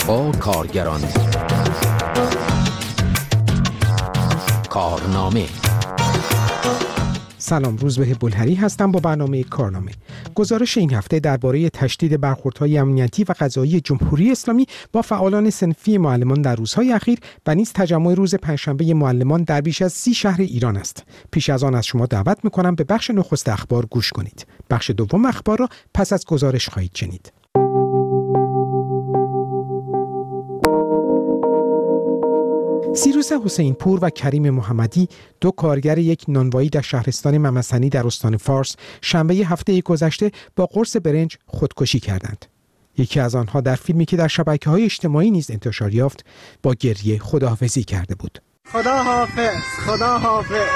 با کارگران. کارنامه. سلام، روزبه بلهری هستم با برنامه کارنامه. گزارش این هفته درباره تشدید برخوردهای امنیتی و قضایی جمهوری اسلامی با فعالان صنفی معلمان در روزهای اخیر و نیز تجمع روز پنجشنبه معلمان در بیش از 30 شهر ایران است. پیش از آن از شما دعوت می‌کنم به بخش نخست اخبار گوش کنید. بخش دوم اخبار را پس از گزارش خواهید شنید. سیروس حسین پور و کریم محمدی، دو کارگر یک نانوایی در شهرستان ممسنی در استان فارس، شنبه هفته گذشته با قرص برنج خودکشی کردند. یکی از آنها در فیلمی که در شبکه‌های اجتماعی نیز انتشار یافت، با گریه خداحافظی کرده بود. خدا حافظ، خدا حافظ.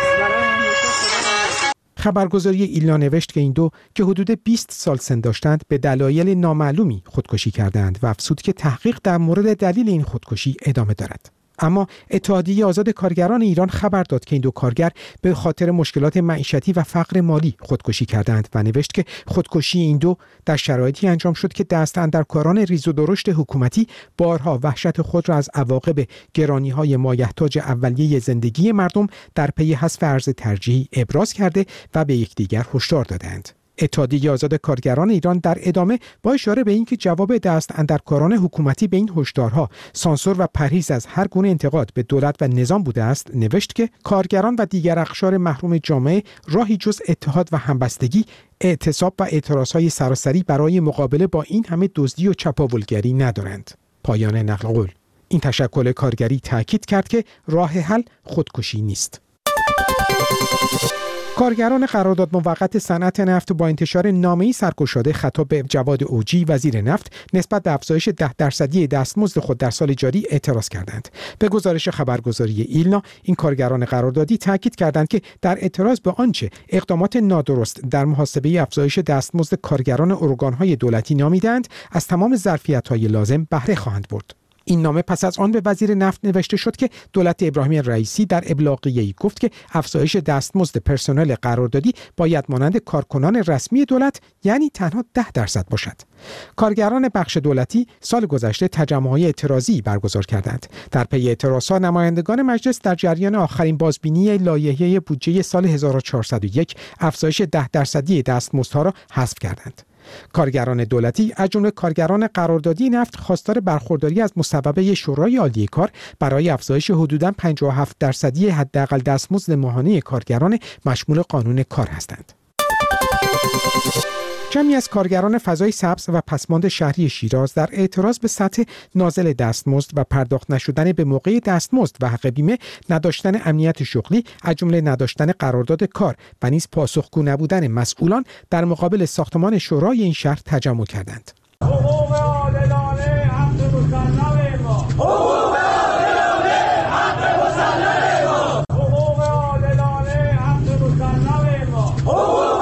خبرگزاری ایلنا نوشت که این دو که حدود 20 سال سن داشتند به دلایل نامعلومی خودکشی کردند و افزود که تحقیق در مورد دلیل این خودکشی ادامه دارد. اما اتحادیه آزاد کارگران ایران خبر داد که این دو کارگر به خاطر مشکلات معیشتی و فقر مالی خودکشی کردند و نوشت که خودکشی این دو در شرایطی انجام شد که دست اندرکاران ریز و درشت حکومتی بارها وحشت خود را از عواقب گرانی‌های مایحتاج اولیه زندگی مردم در پی حذف ارز ترجیحی ابراز کرده و به یکدیگر هشدار دادند. اتحادیه آزاد کارگران ایران در ادامه با اشاره به اینکه جواب دست اندرکاران حکومتی به این هشدارها سانسور و پرهیز از هر گونه انتقاد به دولت و نظام بوده است، نوشت که کارگران و دیگر اقشار محروم جامعه راهی جز اتحاد و همبستگی، اعتصاب و اعتراضهای سراسری برای مقابله با این همه دزدی و چپاولگری ندارند. پایان نقل قول. این تشکل کارگری تاکید کرد که راه حل خودکشی نیست. کارگران قرارداد موقت صنعت نفت با انتشار نامه‌ای سرگشاده خطاب به جواد اوجی وزیر نفت نسبت به افزایش 10% دستمزد خود در سال جاری اعتراض کردند. به گزارش خبرگزاری ایلنا، این کارگران قراردادی تاکید کردند که در اعتراض به آنچه اقدامات نادرست در محاسبه افزایش دستمزد کارگران ارگان‌های دولتی نامیدند، از تمام ظرفیت‌های لازم بهره خواهند برد. این نامه پس از آن به وزیر نفت نوشته شد که دولت ابراهیم رئیسی در ابلاغیه‌ای گفت که افزایش دستمزد پرسنل قراردادی باید مانند کارکنان رسمی دولت، یعنی تنها 10% باشد. کارگران بخش دولتی سال گذشته تجمع‌های اعتراضی برگزار کردند. در پی اعتراضها نمایندگان مجلس در جریان آخرین بازبینی لایحه بودجه سال 1401 افزایش 10% دستمزدها را حذف کردند. کارگران دولتی از جمله کارگران قراردادی نفت خواستار برخورداری از مصوبه شورای عالی کار برای افزایش حدوداً 57% حداقل دستمزد ماهانه کارگران مشمول قانون کار هستند. جمعی از کارگران فضای سبز و پسماند شهری شیراز در اعتراض به سطح نازل دستمزد و پرداخت نشدن به موقع دستمزد و حق بیمه، نداشتن امنیت شغلی از جمله نداشتن قرارداد کار و نیز پاسخگو نبودن مسئولان در مقابل ساختمان شورای این شهر تجمع کردند. حقوق عادلانه حق مسلم ما، حقوق عادلانه حق مسلم ما، حقوق عادلانه حق مسلم ما، حقوق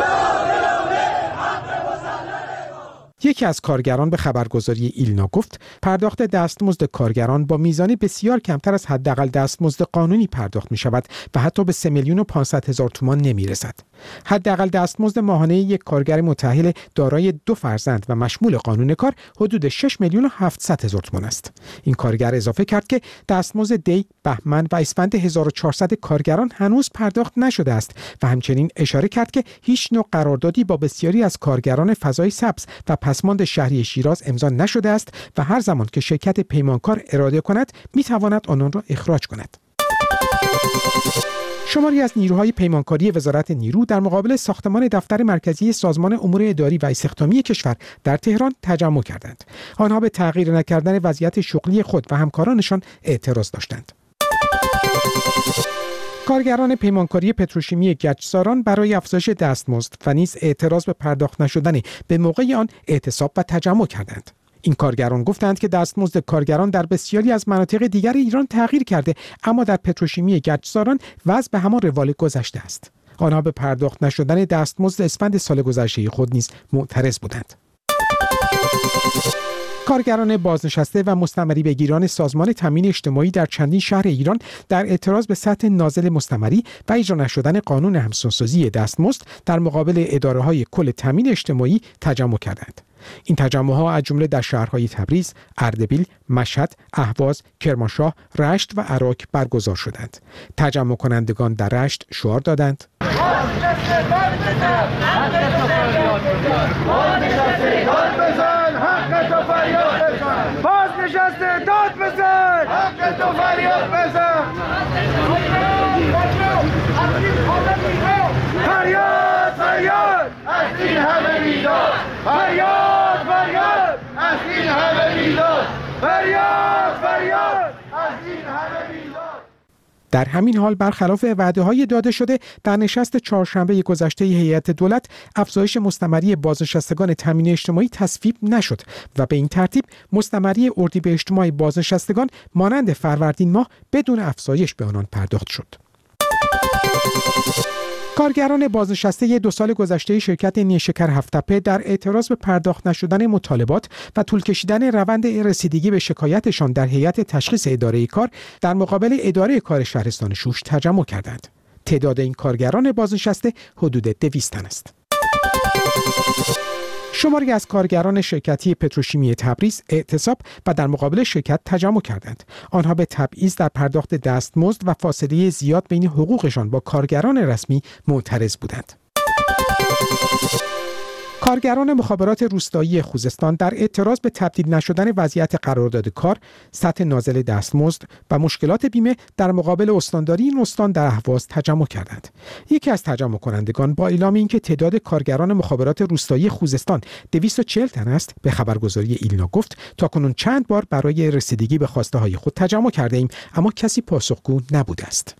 یکی از کارگران به خبرگزاری ایلنا گفت پرداخت دستمزد کارگران با میزانی بسیار کمتر از حداقل دستمزد قانونی پرداخت می شود و حتی به 3,500,000 تومان نمی رسد. حداقل دستمزد ماهانه یک کارگر متأهل دارای 2 فرزند و مشمول قانون کار حدود 6,700,000 تومان است. این کارگر اضافه کرد که دستمزد دی، بهمن و اسفند 1400 کارگران هنوز پرداخت نشده است و همچنین اشاره کرد که هیچ نوع قراردادی با بسیاری از کارگران فضای سبز و پسماند شهری شیراز امضا نشده است و هر زمان که شرکت پیمانکار اراده کند میتواند آنان را اخراج کند. شماری از نیروهای پیمانکاری وزارت نیرو در مقابل ساختمان دفتر مرکزی سازمان امور اداری و استخدامی کشور در تهران تجمع کردند. آنها به تغییر نکردن وضعیت شغلی خود و همکارانشان اعتراض داشتند. کارگران پیمانکاری پتروشیمی گچساران برای افزایش دستمزد و نیز اعتراض به پرداخت نشدن به موقع آن اعتصاب و تجمع کردند. این کارگران گفتند که دستمزد کارگران در بسیاری از مناطق دیگر ایران تغییر کرده، اما در پتروشیمی گچساران وضع به همان روال گذشته است. آنها به پرداخت نشدن دستمزد اسفند سال گذشته خود نیز معترض بودند. کارگران بازنشسته و مستمری بگیران سازمان تامین اجتماعی در چندین شهر ایران در اعتراض به سطح نازل مستمری و اجرا نشدن قانون همسانسازی دستمزد در مقابل اداره‌های کل تامین اجتماعی تجمع کردند. این تجمع‌ها از جمله در شهرهای تبریز، اردبیل، مشهد، اهواز، کرمانشاه، رشت و عراق برگزار شدند. تجمع کنندگان در رشت شعار دادند: بازنشسته داد بزن، حق تو فریاد بزن، فریاد فریاد از این همه میداد، فریاد فریاد از این همه میداد، فریاد فریاد از این همه میداد. در همین حال برخلاف وعده‌های داده شده در نشست چهارشنبه گذشته هیئت دولت افزایش مستمری بازنشستگان تامین اجتماعی تصویب نشد و به این ترتیب مستمری اردیبهشت ماه بازنشستگان مانند فروردین ماه بدون افزایش به آنان پرداخت شد. کارگران بازنشسته 2 سال گذشته شرکت نیشکر هفت‌تپه در اعتراض به پرداخت نشدن مطالبات و طول کشیدن روند رسیدگی به شکایتشان در هیئت تشخیص اداره کار در مقابل اداره کار شهرستان شوش تجمع کردند. تعداد این کارگران بازنشسته حدود 200 تن است. شماری از کارگران شرکتی پتروشیمی تبریز اعتصاب و در مقابل شرکت تجمع کردند. آنها به تبعیض در پرداخت دستمزد و فاصله زیاد بین حقوقشان با کارگران رسمی معترض بودند. کارگران مخابرات روستایی خوزستان در اعتراض به تبدیل نشدن وضعیت قرارداد کار، سطح نازل دستمزد و مشکلات بیمه در مقابل استانداری این استان در اهواز تجمع کردند. یکی از تجمع کنندگان با اعلام اینکه تعداد کارگران مخابرات روستایی خوزستان 240 تن است، به خبرگزاری ایلنا گفت تاکنون چند بار برای رسیدگی به خواسته های خود تجمع کرده ایم، اما کسی پاسخگو نبوده است.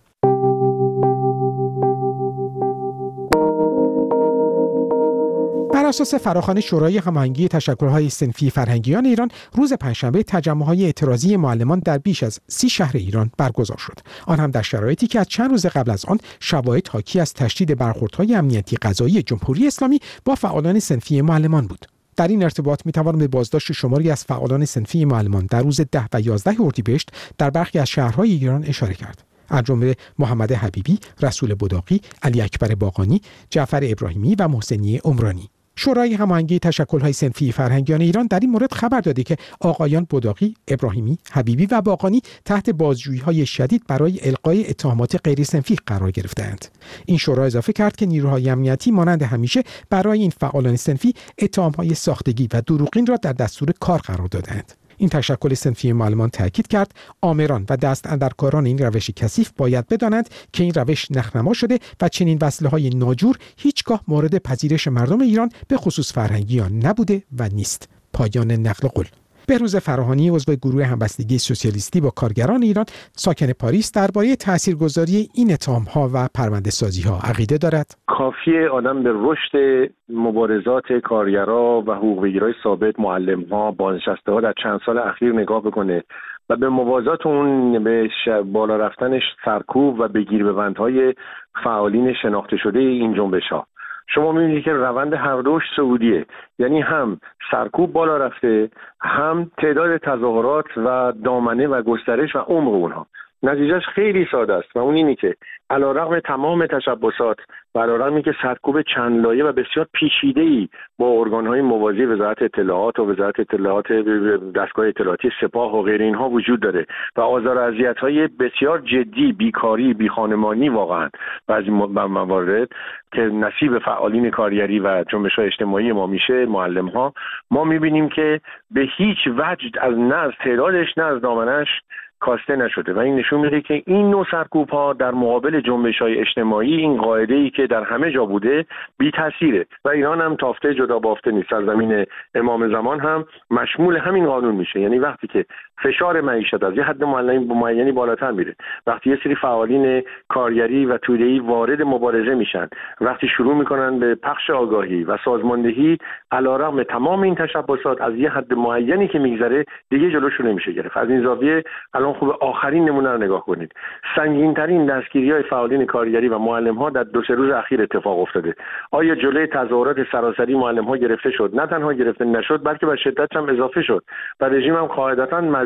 بر اساس فراخوان شورای هماهنگی تشکل‌های صنفی فرهنگیان ایران، روز پنجشنبه تجمع‌های اعتراضی معلمان در بیش از 30 شهر ایران برگزار شد. آن هم در شرایطی که از چند روز قبل از آن شواهد حاکی از تشدید برخوردهای امنیتی قضایی جمهوری اسلامی با فعالان صنفی معلمان بود. در این ارتباط می‌توان به بازداشت شماری از فعالان صنفی معلمان در روز 10 و 11 اردیبهشت در برخی از شهرهای ایران اشاره کرد. از جمله محمد حبیبی، رسول بداقی، علی اکبر باقانی، جعفر ابراهیمی و محسنی عمرانی. شورای هماهنگی تشکل‌های صنفی فرهنگیان ایران در این مورد خبر داده که آقایان بداقی، ابراهیمی، حبیبی و باقانی تحت بازجویی‌های شدید برای القای اتهامات غیر صنفی قرار گرفته‌اند. این شورا اضافه کرد که نیروهای امنیتی مانند همیشه برای این فعالان صنفی اتهام‌های ساختگی و دروغین را در دستور کار قرار داده‌اند. این تشکل صنفی معلمان تاکید کرد آمران و دست اندرکاران این روش کثیف باید بدانند که این روش نخنما شده و چنین وسیله‌های ناجور هیچگاه مورد پذیرش مردم ایران به خصوص فرهنگیان نبوده و نیست. پایان نقل قول. بهروز فراهانی عضو گروه همبستگی سوسیالیستی با کارگران ایران ساکن پاریس درباره تاثیرگذاری این اتهام‌ها و پرونده‌سازی‌ها عقیده دارد. کافیه آدم به رشد مبارزات کارگرها و حقوق‌بگیرای ثابت، معلم‌ها، بازنشسته‌ها در چند سال اخیر نگاه بکنه و به موازات اون به بالا رفتن سرکوب و بگیر ببندهای فعالین شناخته شده این جنبش‌ها. شما می‌بینید که روند هر دوش سعودیه، یعنی هم سرکوب بالا رفته، هم تعداد تظاهرات و دامنه و گسترش و عمق اونها. نتیجهش خیلی ساده است و اون اینی که علیرغم تمام تشبسات و علیرغم اینکه سرکوب چند لایه و بسیار پیچیده‌ای با ارگان‌های موازی وزارت اطلاعات و وزارت اطلاعات دستگاه اطلاعاتی سپاه و غیر اینها وجود داره و آزار و اذیت‌های بسیار جدی، بیکاری، بیخانمانی واقعا بعضی موارد که نصیب فعالین کارگری و جنبش‌های اجتماعی ما میشه، معلم‌ها، ما می‌بینیم که به هیچ وجه نه از تعدادش نه از دامنش کاسته نشده و این نشون میده که این نوع سرکوب‌ها در مقابل جنبش‌های اجتماعی این قاعده‌ای که در همه جا بوده بی تاثیره و ایران هم تافته جدا بافته نیست. سرزمین امام زمان هم مشمول همین قانون میشه، یعنی وقتی که فشار معیشت از یه حد معینی بالاتر میره، وقتی یه سری فعالین کارگری و توده‌ای وارد مبارزه میشن، وقتی شروع میکنن به پخش آگاهی و سازماندهی، علیرغم تمام این تشبسات از یه حد معینی که میگذره دیگه جلوشو نمیشه گرفت. از این زاویه الان خوب آخرین نمونه رو نگاه کنید. سنگین‌ترین دستگیری‌های فعالین کارگری و معلم‌ها در 2-3 روز اخیر اتفاق افتاده. آیا جلوی تظاهرات سراسری معلم‌ها گرفته شد؟ نه تنها گرفته نشد، بلکه به شدت هم اضافه شد و رژیم هم قاعدتاً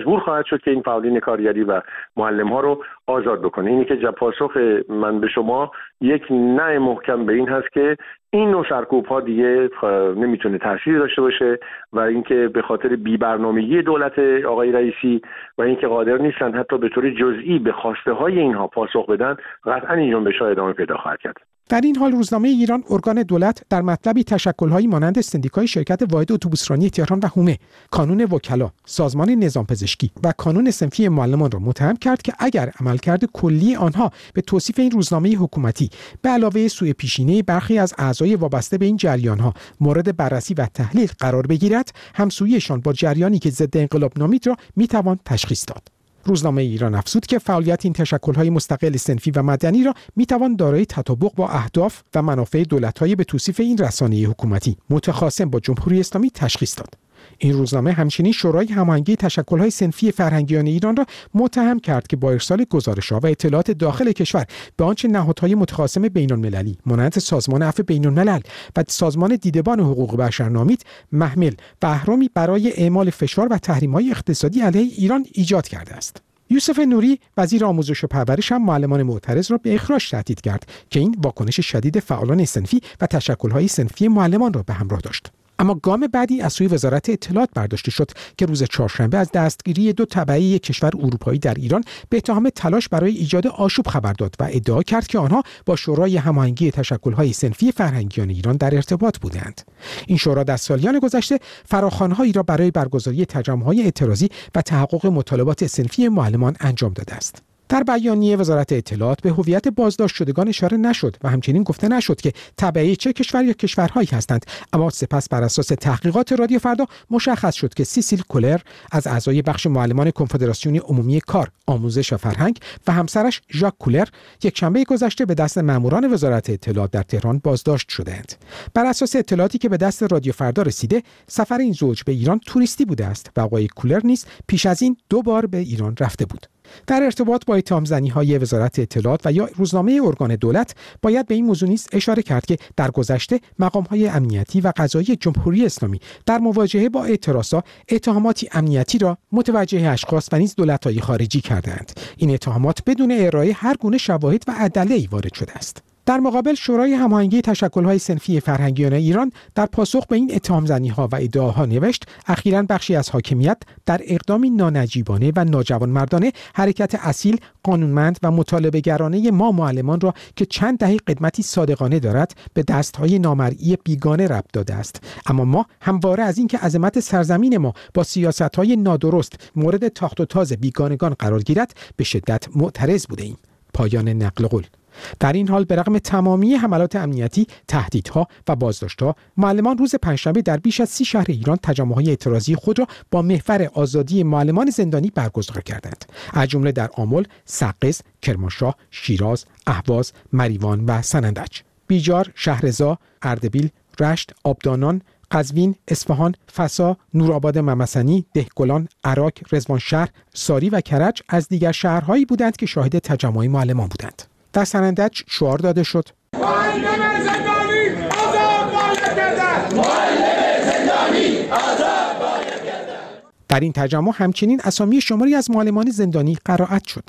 مجبور خواهد شد که این فعالین کارگری و معلم‌ها رو آزاد بکنه. اینی که پاسخ من به شما یک نه محکم به این هست که این نوع سرکوب‌ها دیگه نمیتونه تأثیر داشته باشه و اینکه به خاطر بی‌برنامگی دولت آقای رئیسی و اینکه قادر نیستن حتی به طور جزئی به خواسته‌های اینها پاسخ بدن، قطعاً این جنبش‌ها ادامه پیدا خواهد کرد. در این حال روزنامه ایران ارگان دولت در مطلبی تشکل‌هایی مانند سندیکای شرکت واحد اتوبوسرانی تهران و هومه، کانون وکلا، سازمان نظام پزشکی و کانون صنفی معلمان را متهم کرد که اگر عملکرد کلی آنها به توصیف این روزنامه حکومتی به علاوه سوء پیشینه برخی از اعضای وابسته به این جریان‌ها مورد بررسی و تحلیل قرار بگیرد، همسوییشان با جریانی که ضد انقلاب نامید را می‌توان تشخیص داد. روزنامه ایران افزود که فعالیت این تشکل‌های مستقل صنفی و مدنی را می‌توان دارای تطابق با اهداف و منافع دولت‌های به توصیف این رسانه حکومتی متخاصم با جمهوری اسلامی تشخیص داد. این روزنامه همچنین شورای هماهنگی تشکل‌های صنفی فرهنگیان ایران را متهم کرد که با ارسال گزارش‌ها و اطلاعات داخل کشور به آنچه نهادهای متخاصم بین‌المللی مانند سازمان عفو بین‌الملل و سازمان دیدبان حقوق بشر نامید، محمل و اهرامی برای اعمال فشار و تحریم‌های اقتصادی علیه ایران ایجاد کرده است. یوسف نوری وزیر آموزش و پرورش هم معلمان معترض را به اخراج تهدید کرد که این واکنش شدید فعالان صنفی و تشکل‌های صنفی معلمان را به همراه داشت. اما گام بعدی از سوی وزارت اطلاعات برداشته شد که روز چهارشنبه از دستگیری 2 تبعه یک کشور اروپایی در ایران به اتهام تلاش برای ایجاد آشوب خبر داد و ادعا کرد که آنها با شورای هماهنگی تشکل‌های صنفی فرهنگیان ایران در ارتباط بودند. این شورا در سالیان گذشته فراخوان‌هایی را برای برگزاری تجمع‌های اعتراضی و تحقق مطالبات صنفی معلمان انجام داده است. در بیانیه وزارت اطلاعات به هویت بازداشت شدگان اشاره نشد و همچنین گفته نشد که تبعه چه کشور یا کشورهایی هستند، اما سپس بر اساس تحقیقات رادیو فردا مشخص شد که سیسیل کولر از اعضای بخش معلمان کنفدراسیون عمومی کار، آموزش و فرهنگ و همسرش ژاک کولر یکشنبه گذشته به دست ماموران وزارت اطلاعات در تهران بازداشت شدند. بر اساس اطلاعاتی که به دست رادیو فردا رسیده، سفر این زوج به ایران توریستی بوده است و آقای کولر نیز پیش از این 2 بار به ایران رفته بود. در ارتباط با اتهام‌زنی‌های وزارت اطلاعات و یا روزنامه ارگان دولت باید به این موضوع نیز اشاره کرد که در گذشته مقام‌های امنیتی و قضایی جمهوری اسلامی در مواجهه با اعتراضات اتهاماتی امنیتی را متوجه اشخاص و نیز دولت‌های خارجی کردند. این اتهامات بدون ارائه هر گونه شواهد و ادله‌ای وارد شده است. در مقابل شورای هماهنگی تشکل‌های صنفی فرهنگیان ایران در پاسخ به این اتهام‌زنی‌ها و ادعاها نوشت اخیراً بخشی از حاکمیت در اقدامی نانجیبانه و ناجوانمردانه حرکت اصیل، قانونمند و مطالبه‌گرانه ما معلمان را که چند دهه قدمتی صادقانه دارد به دست‌های نامرئی بیگانه ربط داده است. اما ما همواره از اینکه عظمت سرزمین ما با سیاست‌های نادرست مورد تاخت و تاز بیگانگان قرار گیرد به شدت معترض بودیم. پایان نقل قول. در این حال به رغم تمامی حملات امنیتی، تهدیدها و بازداشت‌ها، معلمان روز پنجشنبه در بیش از 30 شهر ایران تجمع‌های اعتراضی خود را با محور آزادی معلمان زندانی برگزار کردند. از جمله در آمل، سقز، کرمانشاه، شیراز، اهواز، مریوان و سنندج. بیجار، شهرضا، اردبیل، رشت، آبدانان، قزوین، اصفهان، فسا، نورآباد ممسنی، دهقلان، عراق، رضوانشهر، ساری و کرج از دیگر شهرهایی بودند که شاهد تجمع معلمان بودند. در سنندج شعار داده شد: معلم زندانی آزاد باید گردد! معلم زندانی آزاد باید گردد! در این تجمع همچنین اسامی شماری از معلمان زندانی قرائت شد.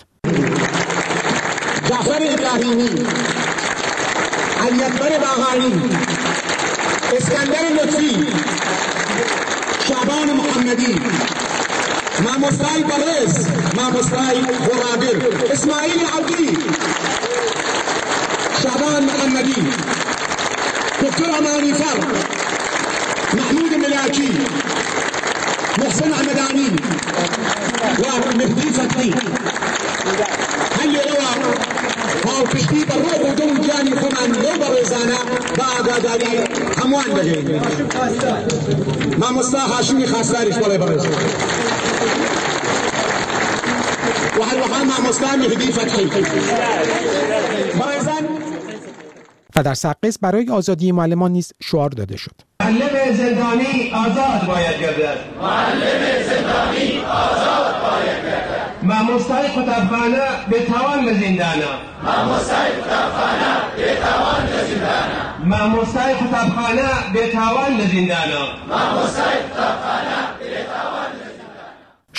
جعفر ابراهیمی، علی اکبر باقری، اسکندر لطفی، شعبان محمدی، ماموستای بلوز، ماموستای غرابر، اسماعیل عبدی، شعبان محمدی، دکتر امانی فر، محمود ملاکی، محسن احمدانی و مهدی فتحی هل روا پاوپشتی بر روح و دم جانی خونان رو بریزانه با آگاداری هموان بگیریم. ماموستا هاشمی خواستارش بالای بریزان و هر وقت ماموستا مهدی فتحی بریزان. و در سقز برای آزادی معلمان نیز شعار داده شد: معلم زندانی آزاد باید گردد! معلم زندانی آزاد باید گردد! ماموستای کتابخانه به توان زندانه! ماموستای کتابخانه به توان زندانه! ماموستای کتابخانه به توان زندانه! ماموستای کتابخانه به توان زندانه!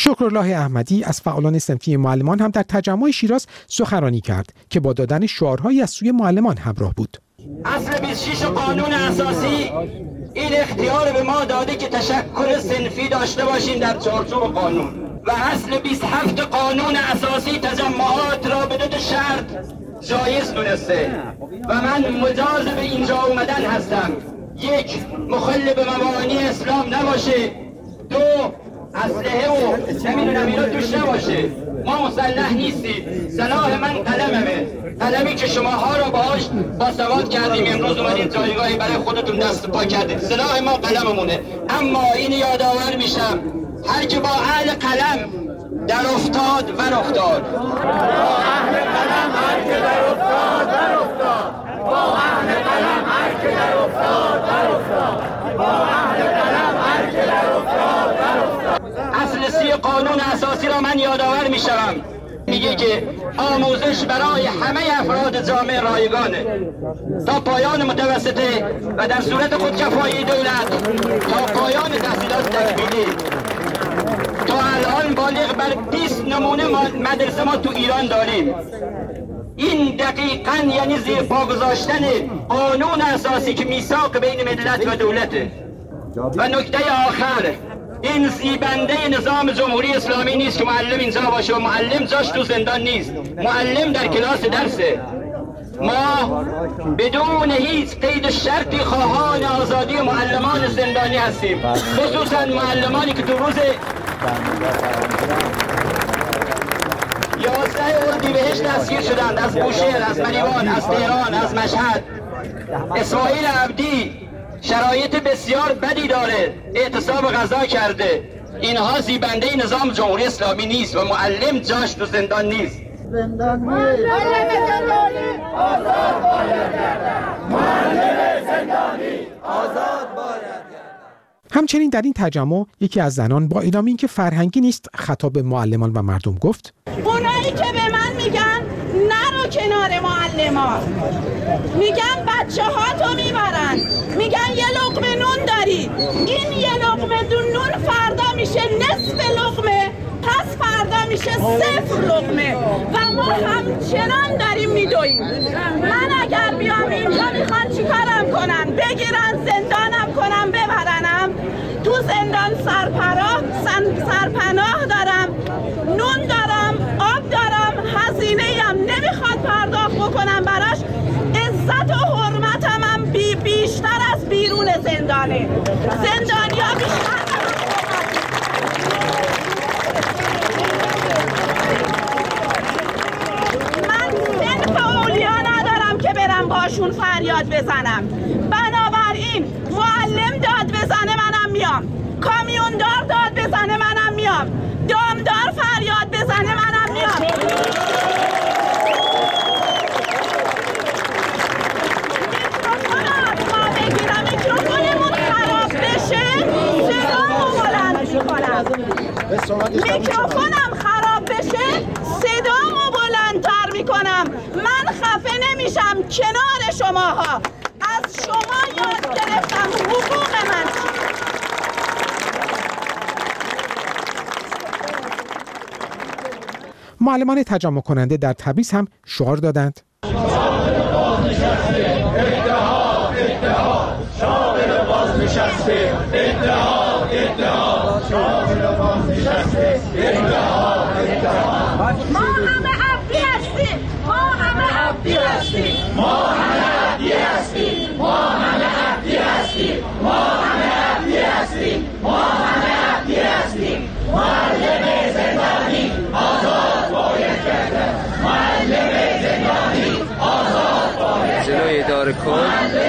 شکرالله احمدی از فعالان صنفی معلمان هم در تجمع شیراز سخنرانی کرد که با دادن شعارهایی از سوی معلمان همراه بود. اصل 26 قانون اساسی این اختیار به ما داده که تشکل صنفی داشته باشیم در چارچوب قانون و اصل 27 قانون اساسی تجمعات را بدون شرط جایز دونسته و من مجاز به اینجا اومدن هستم. یک، مخل به مبانی اسلام نباشه. دو، اسلحه و نمیدونم اینا توش نباشه. ما مسلح نیستیم. سلاح من قلممه، قلمی که شماها را باهاش باسواد کردیم، امروز اومدین جایگاهی برای خودتون دست پا کردید. سلاح ما قلممونه. اما این یادآور میشم هر که با اهل قلم در افتاد ور افتاد، با اهل قلم هر که در افتاد ور افتاد، با اهل قلم هر که در افتاد ور افتاد، با اهل قلم هر که در افتاد ور افتاد. اصل 30 قانون اساسی را من یادآور میشم، میگه که آموزش برای همه افراد جامعه رایگانه تا پایان متوسطه و در صورت خودکفایی دولت تا پایان تحصیلات تکمیلی. تا الان بالغ بر 20 نمونه مدرسه ما تو ایران داریم. این دقیقاً یعنی زیر پا گذاشتن قانون اساسی که میثاق بین ملت و دولته. و نکته آخر، این زیبنده نظام جمهوری اسلامی نیست که معلم اینجا باشه و معلم جاش تو زندان نیست. معلم در کلاس درسه. ما بدون هیچ قید شرطی خواهان آزادی معلمان زندانی هستیم، خصوصا معلمانی که تو روز 11 اردیبهشت دستگیر شدند، از بوشهر، از مریوان، از تهران، از مشهد. اسماعیل عبدی شرایط بسیار بدی داره، اعتصاب غذا کرده. اینها زیبنده نظام جمهوری اسلامی نیست و معلم جاش تو زندان نیست. معلم زندانی آزاد باید گردد. معلم زندانی آزاد باید گردد. همچنین در این تجمع یکی از زنان با اعلام اینکه فرهنگی نیست خطاب به معلمان و مردم گفت: اونایی که به من میگن نرو کنار معلمان، میگن بچه ها تو میبرن، میگن یه لقمه نون داری، این یه لقمه نون فردا میشه نصف لقمه، پس فردا میشه 0 لقمه و ما همچنان داریم میدویم. من اگر بیام اینجا میخوان چیکارم کنن؟ بگیرن زندانم کنم ببرنم؟ تو زندان سرپناه دارم، نون دارم، آب دارم، هزینه هم نمیخواد پرداخت بکنم براش. عزت و حرمتم هم بیشتر از بیرون زندانه. زندانیا بیشتر باشون فریاد بزنم. بنابراین معلم داد بزنه منم میام، کامیوندار داد بزنه منم میام، دامدار فریاد بزنه منم میام. میکروفون از ما بگیرم، میکروفونمون خراب بشه صدامو بلند میکنم. میکروفونم خراب بشه صدامو بلندتر میکنم. من خفه نمیشم کنار شماها. از شما یاد گرفتم حقوق من چی. معلمان تجمع کننده در تبریز هم شعار دادند: شاغل بازنشسته، اتحاد، اتحاد، شاغل بازنشسته، اتحاد، اتحاد. ما همه عبدی هستیم، ما همه عبدی هستیم، ما همه عبدی هستیم، ما همه عبدی هستیم، ما همه عبدی هستیم، ما همه عبدی هستیم. معلم زندانی آزاد باید گردد. معلم زندانی آزاد باید گردد. جلوی اداره کل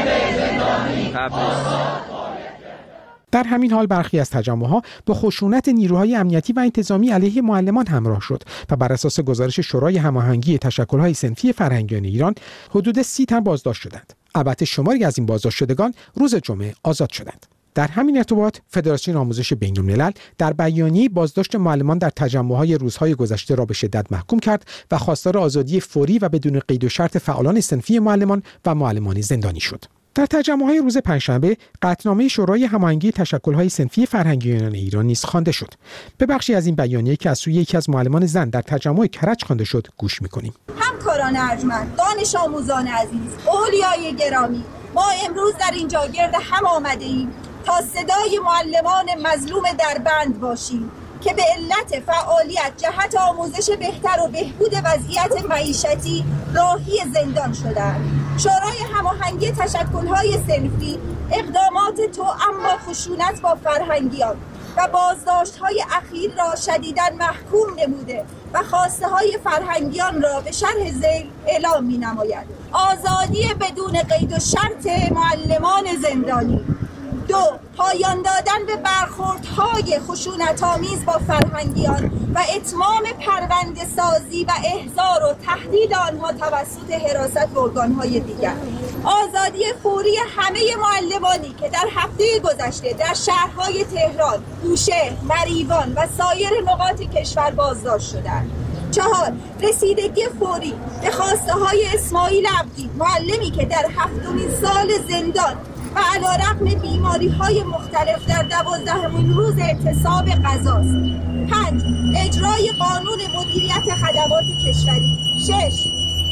در همین حال برخی از تجمع‌ها با خشونت نیروهای امنیتی و انتظامی علیه معلمان همراه شد و بر اساس گزارش شورای هماهنگی تشکل‌های صنفی فرهنگیان ایران حدود 30 تن بازداشت شدند. البته شماری از این بازداشت شدگان روز جمعه آزاد شدند. در همین ارتباط فدراسیون آموزش بین‌الملل در بیانیه بازداشت معلمان در تجمع‌های روزهای گذشته را به شدت محکوم کرد و خواستار آزادی فوری و بدون قید و شرط فعالان صنفی معلمان و معلمان زندانی شد. در تجمع‌های روز پنجشنبه قطعنامه شورای هماهنگی تشکل‌های صنفی فرهنگیان ایران نیز خوانده شد. به بخشی از این بیانیه که از سوی یکی از معلمان زن در تجمع کرج خوانده شد گوش می‌کنیم. همکاران ارجمند، دانش آموزان عزیز، اولیای گرامی، ما امروز در اینجا گرد هم آمده‌ایم تا صدای معلمان مظلوم در بند باشیم که به علت فعالیت جهت آموزش بهتر و بهبود وضعیت معیشتی راهی زندان شدند. شورای هماهنگی تشکل‌های صنفی اقدامات توأم با خشونت با فرهنگیان و بازداشت‌های اخیر را شدیداً محکوم نموده و خواسته‌های فرهنگیان را به شرح ذیل اعلام می‌نماید. آزادی بدون قید و شرط معلمان زندانی. 2. پایان دادن به برخوردهای خشونت‌آمیز با فرهنگیان و اتمام پرونده سازی و احضار و تهدید آنها توسط حراست و ارگان‌های دیگر. آزادی فوری همه معلمانی که در هفته گذشته در شهرهای تهران، بوشهر، مریوان و سایر نقاط کشور بازداشت شدند. 4. رسیدگی فوری به خواسته‌های اسماعیل عبدی، معلمی که در 7مین سال زندان و علیرغم بیماری‌های مختلف در 12مین روز اعتصاب غذاست. 5. اجرای قانون مدیریت خدمات کشوری. 6.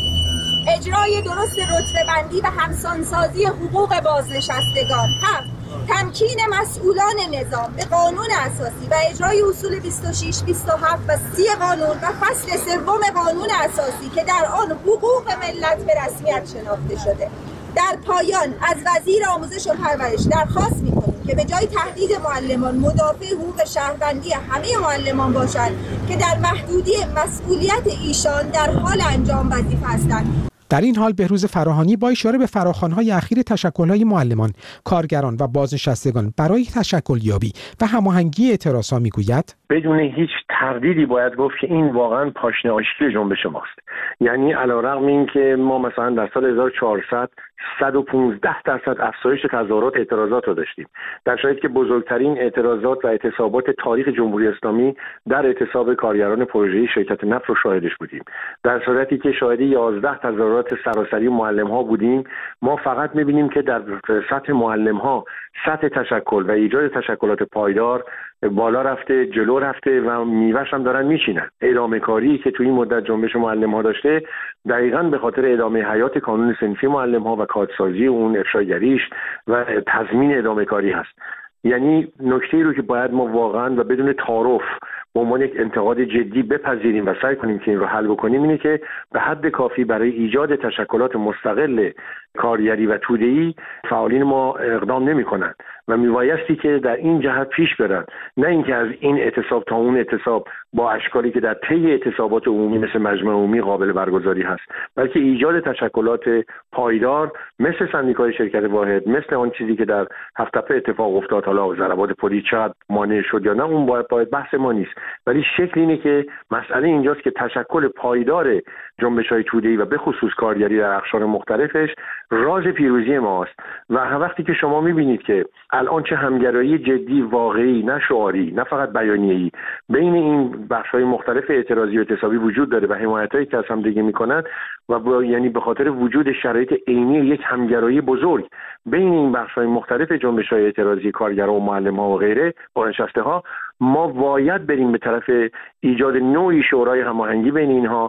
اجرای درست رتبه‌بندی و همسانسازی حقوق بازنشستگان. 7. تمکین مسئولان نظام به قانون اساسی و اجرای اصول 26، 27 و 30 قانون و فصل 3 قانون اساسی که در آن حقوق ملت به رسمیت شناخته شده. در پایان از وزیر آموزش و پرورش درخواست می‌کنیم که به جای تهدید معلمان مدافع حقوق شهروندی همه معلمان باشند که در محدودی مسئولیت ایشان در حال انجام وظیفه هستند. در این حال بهروز فراهانی با اشاره به فراخوان‌های اخیر تشکل‌های معلمان، کارگران و بازنشستگان برای تشکل یابی و هماهنگی اعتراض‌ها می‌گوید بدون هیچ تردیدی باید گفت که این واقعاً پاشنه آشتی جنبش ماست. یعنی علیرغم اینکه ما مثلا در سال 1400 115% افزایش تظاهرات اعتراضات رو داشتیم، در شرایطی که بزرگترین اعتراضات و اعتصابات تاریخ جمهوری اسلامی در اعتصاب کارگران پروژه‌ای شرکت نفت رو شاهدش بودیم، در صورتی که شاهد 11 تظاهرات سراسری معلم‌ها بودیم، ما فقط می‌بینیم که در سطح معلم‌ها سطح تشکل و ایجاد تشکلات پایدار بالا رفته، جلو رفته و میوه‌اش هم دارن میچینن. ادامه کاری که توی این مدت جنبش معلم‌ها داشته دقیقاً به خاطر ادامه حیات قانون صنفی معلم‌ها و کادسازی اون افشاگریش و تضمین ادامه کاری هست. یعنی نکته‌ای رو که باید ما واقعاً و بدون تعارف به عنوان یک انتقاد جدی بپذیریم و سعی کنیم که این رو حل بکنیم اینه که به حد کافی برای ایجاد تشکلات مستقل کارگری و توده‌ای فعالین ما اقدام نمی‌کنند و میبایستی که در این جهت پیش برن، نه اینکه از این اعتصاب تا اون اعتصاب با اشکالی که در طی اعتصابات عمومی مثل مجمع عمومی قابل برگزاری هست، بلکه ایجاد تشکلات پایدار مثل سندیکای شرکت واحد، مثل آن چیزی که در هفت‌تپه اتفاق افتاد، حالا ضربات پلیس چقدر مانع شد یا نه، اون باید بحث ما نیست، ولی شکل اینه که مسئله اینجاست که تشکل پایدار جنبش‌های توده‌ای و به خصوص کارگری در اقشار مختلفش راز پیروزی ماست. و وقتی که شما می‌بینید که الان چه همگرایی جدی واقعی، نه شعاری، نه فقط بیانیه‌ای، بین این بخش‌های مختلف اعتراضی و اعتصابی وجود داره و حمایتایی که از هم دیگه می‌کنن و یعنی به خاطر وجود شرایط عینی یک همگرایی بزرگ بین این بخش‌های مختلف جنبش‌های اعتراضی کارگران و معلم‌ها و غیره بازنشسته‌ها، ما باید بریم به طرف ایجاد نوعی شورای هماهنگی بین اینها.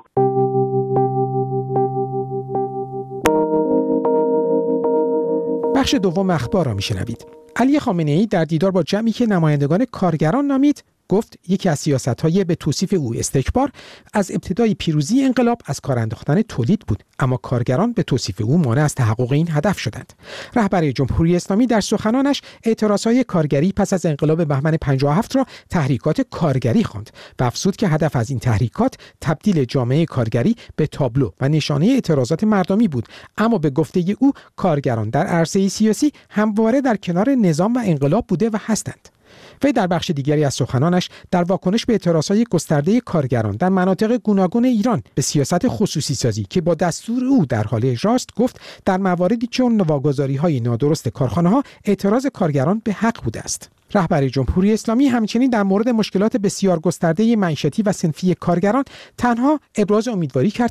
بخش دوم اخبار را میشنوید. علی خامنه‌ای در دیدار با جمعی که نمایندگان کارگران نامید گفت یکی از سیاست‌های به توصیف او استکبار از ابتدای پیروزی انقلاب از کار انداختن تولید بود، اما کارگران به توصیف او مانع از تحقق این هدف شدند. رهبر جمهوری اسلامی در سخنانش اعتراضهای کارگری پس از انقلاب بهمن 57 را تحریکات کارگری خواند و افزود که هدف از این تحریکات تبدیل جامعه کارگری به تابلو و نشانه اعتراضات مردمی بود، اما به گفته او کارگران در عرصه سیاسی همواره در کنار نظام و انقلاب بوده و هستند. وی در بخش دیگری از سخنانش در واکنش به اعتراضهای گسترده کارگران در مناطق گوناگون ایران به سیاست خصوصی سازی که با دستور او در حال اجراست گفت در مواردی چون واگذاری‌های نادرست کارخانه‌ها اعتراض کارگران به حق بوده است. رهبر جمهوری اسلامی همچنین در مورد مشکلات بسیار گسترده معیشتی و صنفی کارگران تنها ابراز امیدواری کرد که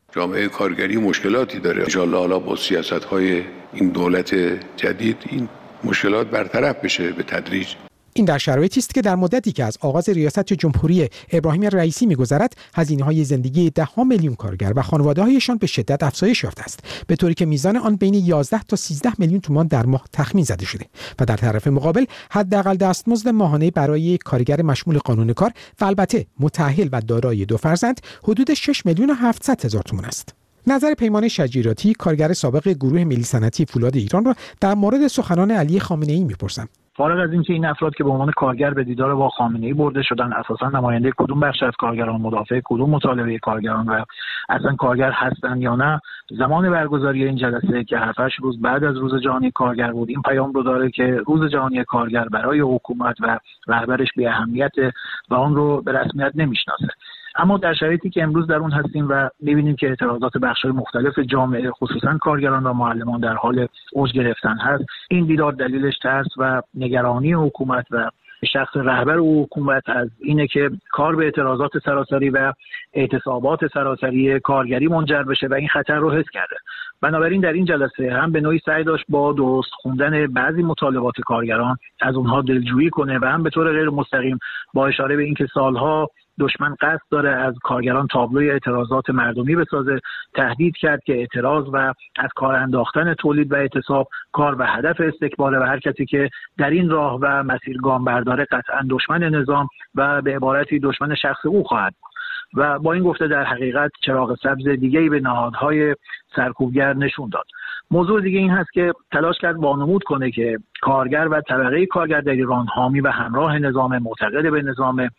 جامعه کارگری مشکلاتی داره. انشالله حالا با سیاست‌های این دولت جدید این مشکلات برطرف بشه به تدریج. این در شرایطی است که در مدتی که از آغاز ریاست جمهوری ابراهیم رئیسی می‌گذرد، هزینه‌های زندگی ده‌ها میلیون کارگر و خانواده‌هایشان به شدت افزایش یافته است، به طوری که میزان آن بین 11 تا 13 میلیون تومان در ماه تخمین زده شده و در طرف مقابل حداقل دستمزد ماهانه برای کارگر مشمول قانون کار و البته متأهل و دارای 2 فرزند حدود 6 میلیون و 700 هزار تومان است. نظر پیمان شجیراتی، کارگر سابق گروه ملی صنعتی فولاد ایران را در مورد سخنان علی خامنه‌ای می‌پرسم. فارغ از اینکه این افراد که به عنوان کارگر به دیدار با خامنه‌ای برده شدن، اساساً نماینده کدوم بخش از کارگران، مدافع کدوم مطالبه کارگران و اصلا کارگر هستن یا نه، زمان برگزاری این جلسه که 7 روز بعد از روز جهانی کارگر بود، این پیام رو داره که روز جهانی کارگر برای حکومت و رهبرش بی اهمیت و اون رو به رسمیت نمیشناسه. اما در شرایطی که امروز در اون هستیم و می‌بینیم که اعتراضات بخش‌های مختلف جامعه، خصوصاً کارگران و معلمان، در حال اوج گرفتن هست، این دیدار دلیلش ترس و نگرانی حکومت و شخص رهبر حکومت از اینه که کار به اعتراضات سراسری و اعتصابات سراسری کارگری منجر بشه و این خطر رو حس کرده. بنابراین در این جلسه هم به نوعی سعی داشت با درست خوندن بعضی مطالبات کارگران از اونها دلجویی کنه و هم به طور غیر مستقیم با اشاره به اینکه سالها دشمن قصد داره از کارگران تابلوی اعتراضات مردمی بسازه، تهدید کرد که اعتراض و از کار انداختن تولید و اعتصاب کار و هدف استکباره و هر کسی که در این راه و مسیر گام برداره قطعا دشمن نظام و به عبارتی دشمن شخص او خواهد بود. و با این گفته در حقیقت چراغ سبز دیگه‌ای به نهادهای سرکوبگر نشون داد. موضوع دیگه این هست که تلاش کرد وانمود کنه که کارگر و طبقه کارگر در ایران حامی و همراه نظام، معتقد به نظام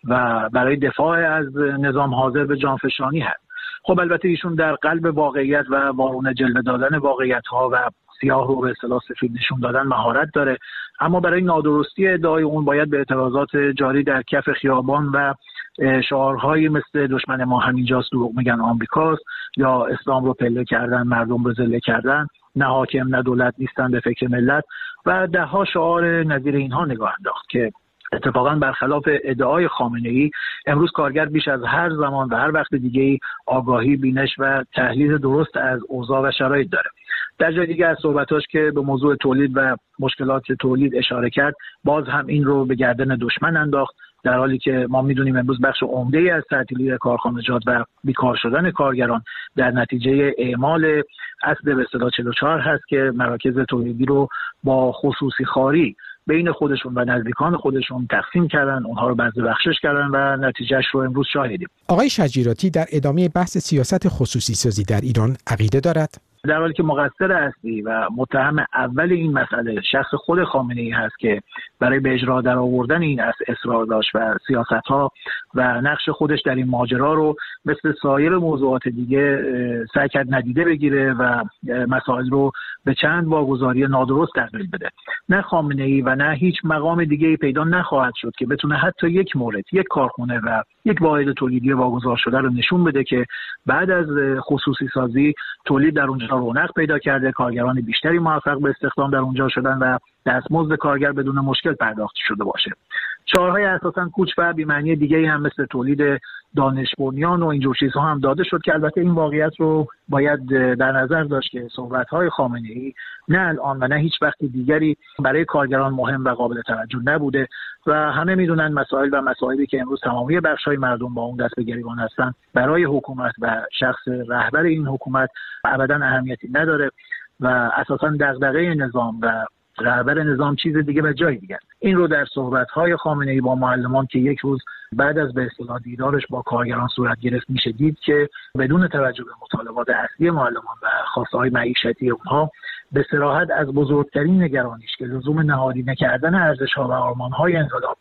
و برای دفاع از نظام حاضر به جانفشانی هست. خب البته ایشون در قلب واقعیت و وارونه جلوه دادن واقعیت‌ها و سیاه رو به اصطلاح سفید نشون دادن مهارت داره، اما برای نادرستی ادعای اون باید به اعتراضات جاری در کف خیابان و شعارهایی مثل دشمن ما همینجاست، دروغ میگن آمریکاست، یا اسلام رو پله کردن، مردم رو ذله کردن، نه حاکم نه دولت نیستن به فکر ملت و ده‌ها شعار نظیر اینها نگاه انداخت که اتفاقا برخلاف ادعای خامنه‌ای امروز کارگر بیش از هر زمان و هر وقت دیگه‌ای آگاهی، بینش و تحلیل درست از اوضاع و شرایط داره. در جای دیگه از صحبتاش که به موضوع تولید و مشکلات تولید اشاره کرد، باز هم این رو به گردن دشمن انداخت، در حالی که ما میدونیم امروز بخش عمده‌ای از تعطیلی کارخانجات و بیکار شدن کارگران در نتیجه اعمال اصل به اصطلاح 44 هست که مراکز تولیدی رو با خصوصی خواری بین خودشون و نزدیکان خودشون تقسیم کردن، اونها رو بذل بخشش کردن و نتیجهش رو امروز شاهدیم. آقای شجیراتی در ادامه بحث سیاست خصوصی سازی در ایران عقیده دارد؟ در حالی که مقصر اصلی و متهم اول این مسئله شخص خود خامنه‌ای هست که برای به اجرا در آوردن این اصرار داشت و سیاست‌ها و نقش خودش در این ماجرا رو مثل سایر موضوعات دیگه سعی کرد ندیده بگیره و مسائل رو به چند واگذاری نادرست تغییر بده. نه خامنه‌ای و نه هیچ مقام دیگه‌ای پیدا نخواهد شد که بتونه حتی یک مورد، یک کارخونه و یک واحد تولیدی واگذار شده رو نشون بده که بعد از خصوصی سازی تولید در اونجا رونق پیدا کرده، کارگران بیشتری موفق به استخدام در اونجا شدن و دستمزد کارگر بدون مشکل پرداخت شده باشه. شعارهای اساساً کوچ و بی‌معنی دیگه‌ای هم مثل تولید دانش بنیان و اینجور چیزها هم داده شد که البته این واقعیت رو باید در نظر داشت که صحبت‌های خامنه‌ای نه الان و نه هیچ وقت دیگری برای کارگران مهم و قابل توجه نبوده و همه میدونن مسائل و مسائلی که امروز تمامی بخش‌های مردم با اون دست به گریبان هستن برای حکومت و شخص رهبر این حکومت ابداً اهمیتی نداره و اساساً دغدغه نظام و رهبر نظام چیز دیگه به جای دیگه. این رو در صحبت‌های خامنه‌ای با معلمان که یک روز بعد از به اصطلاح دیدارش با کارگران صورت گرفت میشه دید که بدون توجه به مطالبات اصلی معلمان و خواسته‌های معیشتی اونها به صراحت از بزرگترین نگرانیش که لزوم نهادینه کردن ارزش‌ها و آرمان‌های انقلاب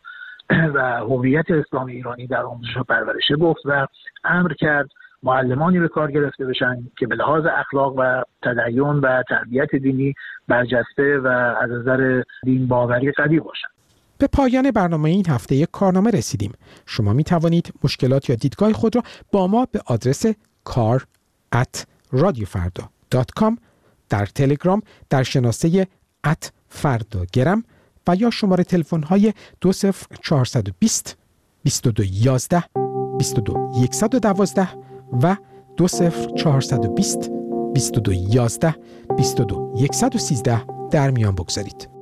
و هویت اسلامی ایرانی در آموزش و پرورشه گفت و امر کرد معلمانی به کار گرفته بشن که به لحاظ اخلاق و تدین و تربیت دینی برجسته و از نظر دین باوری قوی باشن. به پایان برنامه این هفته یک کارنامه رسیدیم. شما می توانید مشکلات یا دیدگاه خود را با ما به آدرس kar@radiofarda.com در تلگرام در شناسه @fardagram و یا شماره تلفن های 20420 2211 22112 و 20 420 22 11 22 113 در میان بگذارید.